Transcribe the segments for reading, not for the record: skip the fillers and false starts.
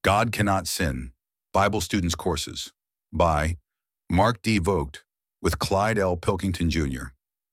God Cannot Sin, Bible Students Courses, by Mark D. Vogt with Clyde L. Pilkington, Jr.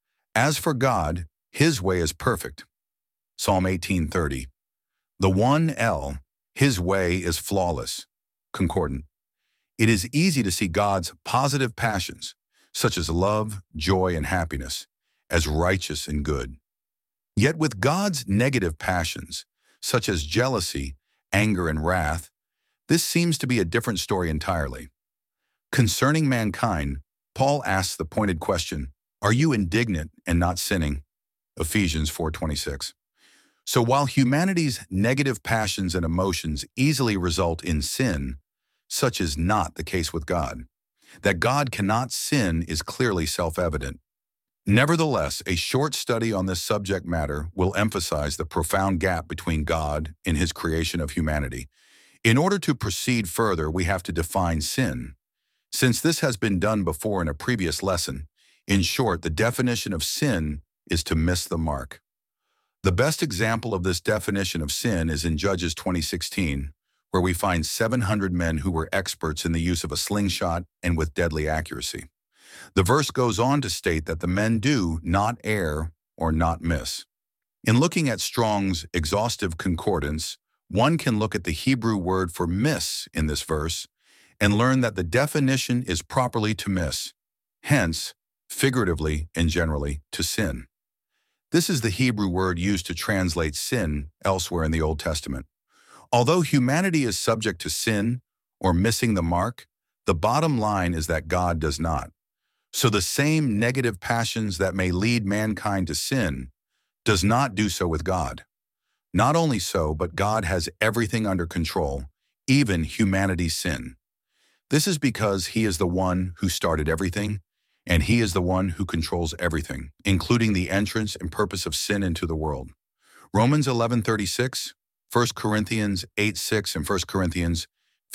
As for God, His way is perfect. Psalm 18:30. The one L, His way is flawless. Concordant. It is easy to see God's positive passions, such as love, joy, and happiness, as righteous and good. Yet with God's negative passions, such as jealousy, anger, and wrath, this seems to be a different story entirely. Concerning mankind, Paul asks the pointed question, "Are you indignant and not sinning?" Ephesians 4:26. So while humanity's negative passions and emotions easily result in sin, such is not the case with God. That God cannot sin is clearly self-evident. Nevertheless, a short study on this subject matter will emphasize the profound gap between God and His creation of humanity. In order to proceed further, we have to define sin. Since this has been done before in a previous lesson, in short, the definition of sin is to miss the mark. The best example of this definition of sin is in Judges 20:16, where we find 700 men who were experts in the use of a slingshot and with deadly accuracy. The verse goes on to state that the men do not err or not miss. In looking at Strong's exhaustive concordance, one can look at the Hebrew word for miss in this verse and learn that the definition is properly to miss, hence, figuratively and generally, to sin. This is the Hebrew word used to translate sin elsewhere in the Old Testament. Although humanity is subject to sin or missing the mark, the bottom line is that God does not. So the same negative passions that may lead mankind to sin does not do so with God. Not only so, but God has everything under control, even humanity's sin. This is because He is the one who started everything, and He is the one who controls everything, including the entrance and purpose of sin into the world. Romans 11:36, 1 Corinthians 8:6, and 1 Corinthians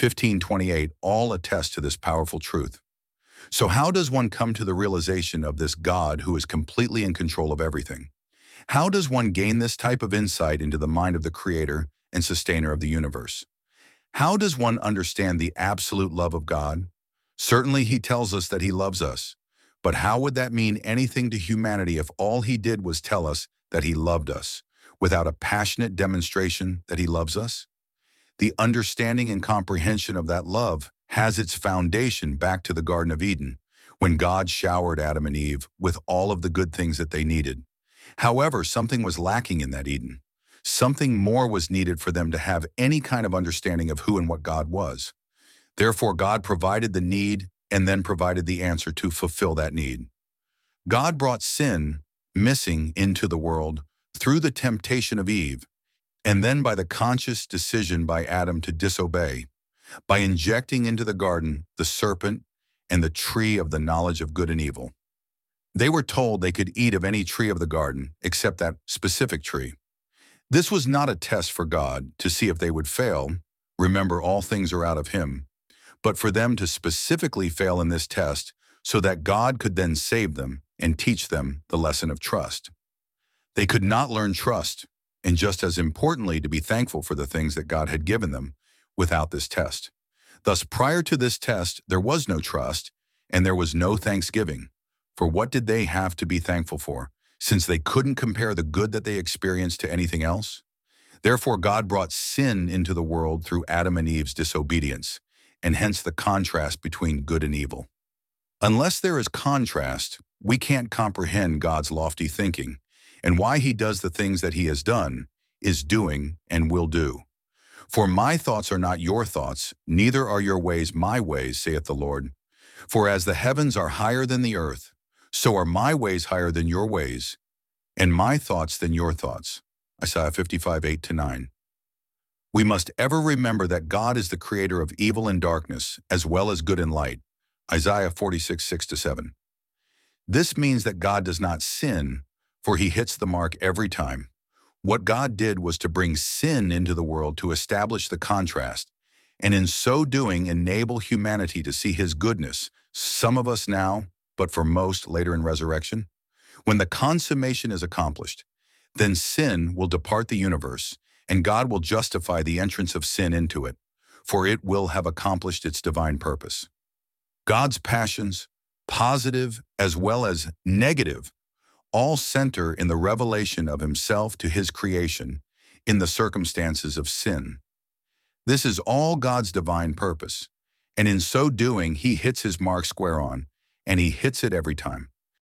15:28 all attest to this powerful truth. So how does one come to the realization of this God who is completely in control of everything? How does one gain this type of insight into the mind of the Creator and Sustainer of the universe? How does one understand the absolute love of God? Certainly He tells us that He loves us, but how would that mean anything to humanity if all He did was tell us that He loved us, without a passionate demonstration that He loves us? The understanding and comprehension of that love has its foundation back to the Garden of Eden, when God showered Adam and Eve with all of the good things that they needed. However, something was lacking in that Eden. Something more was needed for them to have any kind of understanding of who and what God was. Therefore, God provided the need and then provided the answer to fulfill that need. God brought sin, missing, into the world through the temptation of Eve, and then by the conscious decision by Adam to disobey, by injecting into the garden the serpent and the tree of the knowledge of good and evil. They were told they could eat of any tree of the garden except that specific tree. This was not a test for God to see if they would fail. Remember, all things are out of Him. But for them to specifically fail in this test so that God could then save them and teach them the lesson of trust. They could not learn trust, and just as importantly, to be thankful for the things that God had given them without this test. Thus, prior to this test, there was no trust and there was no thanksgiving. For what did they have to be thankful for, since they couldn't compare the good that they experienced to anything else? Therefore, God brought sin into the world through Adam and Eve's disobedience, and hence the contrast between good and evil. Unless there is contrast, we can't comprehend God's lofty thinking, and why He does the things that He has done, is doing, and will do. For my thoughts are not your thoughts, neither are your ways my ways, saith the Lord. For as the heavens are higher than the earth, so are my ways higher than your ways, and my thoughts than your thoughts. Isaiah 55:8-9. We must ever remember that God is the creator of evil and darkness, as well as good and light. Isaiah 46:6-7. This means that God does not sin, for He hits the mark every time. What God did was to bring sin into the world to establish the contrast, and in so doing enable humanity to see His goodness, some of us now, but for most later in resurrection. When the consummation is accomplished, then sin will depart the universe, and God will justify the entrance of sin into it. for it will have accomplished its divine purpose. God's passions, positive as well as negative, all center in the revelation of himself to his creation in the circumstances of sin. This is all God's divine purpose, and in so doing, he hits his mark square on, and he hits it every time.